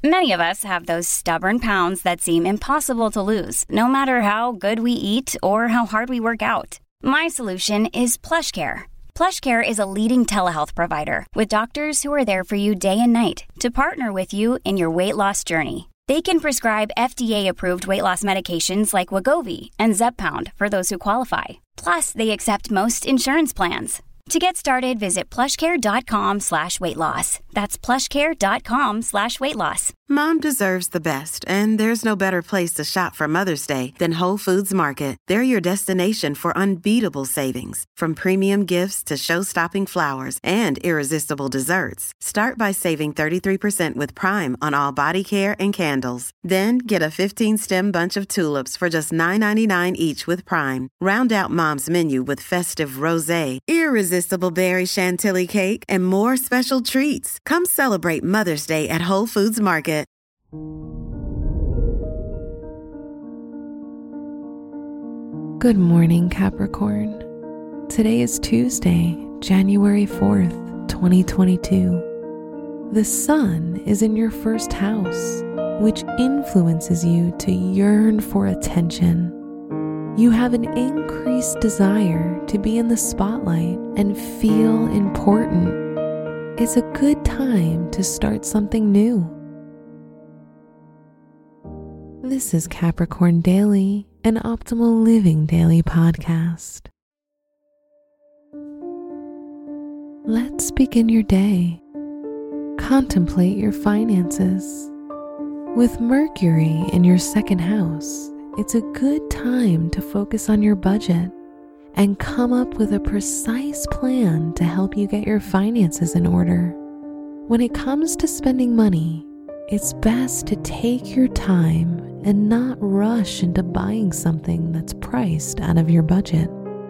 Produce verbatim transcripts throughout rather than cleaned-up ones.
Many of us have those stubborn pounds that seem impossible to lose, no matter how good we eat or how hard we work out. My solution is PlushCare. PlushCare is a leading telehealth provider with doctors who are there for you day and night to partner with you in your weight loss journey. They can prescribe F D A-approved weight loss medications like Wegovy and Zepbound for those who qualify. Plus, they accept most insurance plans. To get started, visit plushcare.com slash weight loss. That's plushcare.com slash weight loss. Mom deserves the best, and there's no better place to shop for Mother's Day than Whole Foods Market. They're your destination for unbeatable savings, from premium gifts to show-stopping flowers and irresistible desserts. Start by saving thirty-three percent with Prime on all body care and candles. Then get a fifteen-stem bunch of tulips for just nine ninety-nine each with Prime. Round out Mom's menu with festive rosé, irresistible berry chantilly cake, and more special treats. Come celebrate Mother's Day at Whole Foods Market. Good morning, Capricorn. Today is Tuesday, January fourth, twenty twenty-two. The sun is in your first house, which influences you to yearn for attention. You have an increased desire to be in the spotlight and feel important. It's a good time to start something new. This is Capricorn Daily, an Optimal Living Daily podcast. Let's begin your day. Contemplate your finances. With Mercury in your second house, it's a good time to focus on your budget and come up with a precise plan to help you get your finances in order. When it comes to spending money, it's best to take your time and not rush into buying something that's priced out of your budget.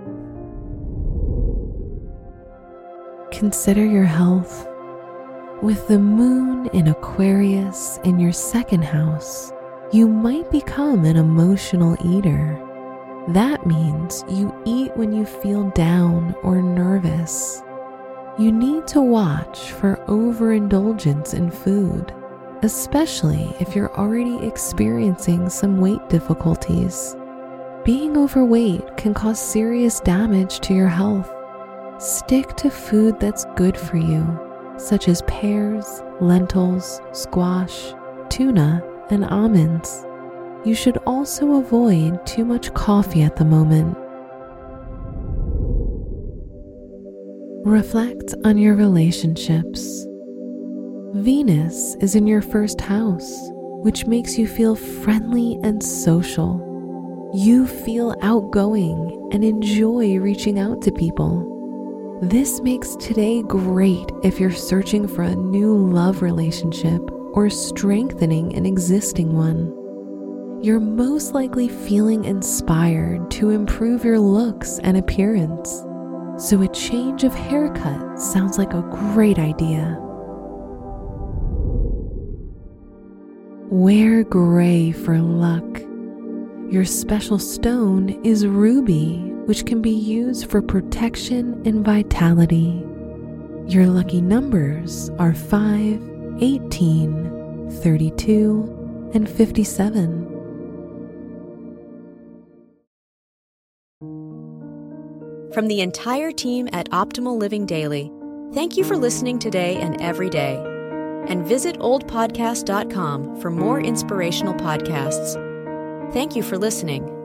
Consider your health. With the moon in Aquarius in your second house, you might become an emotional eater. That means you eat when you feel down or nervous. You need to watch for overindulgence in food, especially if you're already experiencing some weight difficulties. Being overweight can cause serious damage to your health. Stick to food that's good for you, such as pears, lentils, squash, tuna, and almonds. You should also avoid too much coffee at the moment. Reflect on your relationships. Venus is in your first house, which makes you feel friendly and social. You feel outgoing and enjoy reaching out to people. This makes today great if you're searching for a new love relationship or strengthening an existing one. You're most likely feeling inspired to improve your looks and appearance, so a change of haircut sounds like a great idea. Wear gray for luck. Your special stone is ruby, which can be used for protection and vitality. Your lucky numbers are five, eighteen, thirty-two, and fifty-seven. From the entire team at Optimal Living Daily, thank you for listening today and every day. And visit old podcast dot com for more inspirational podcasts. Thank you for listening.